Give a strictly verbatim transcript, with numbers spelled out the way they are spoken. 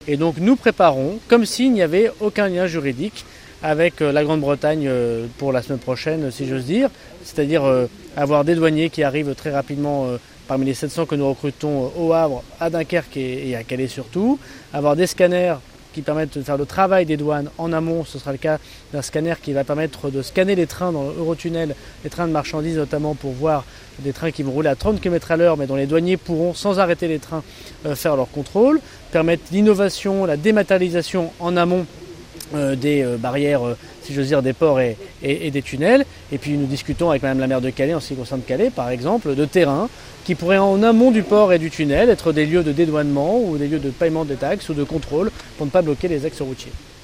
Et donc nous préparons comme s'il n'y avait aucun lien juridique avec la Grande-Bretagne pour la semaine prochaine, si j'ose dire. C'est-à-dire avoir des douaniers qui arrivent très rapidement parmi les sept cents que nous recrutons au Havre, à Dunkerque et à Calais surtout. Avoir des scanners qui permettent de faire le travail des douanes en amont. Ce sera le cas d'un scanner qui va permettre de scanner les trains dans l'Eurotunnel, les trains de marchandises notamment, pour voir des trains qui vont rouler à trente kilomètres à l'heure, mais dont les douaniers pourront, sans arrêter les trains, faire leur contrôle, permettre l'innovation, la dématérialisation en amont euh, des euh, barrières, euh, si j'ose dire, des ports et, et, et des tunnels. Et puis nous discutons avec Madame la maire de Calais, en ce qui concerne Calais, par exemple, de terrains qui pourraient en amont du port et du tunnel être des lieux de dédouanement ou des lieux de paiement des taxes ou de contrôle pour ne pas bloquer les axes routiers.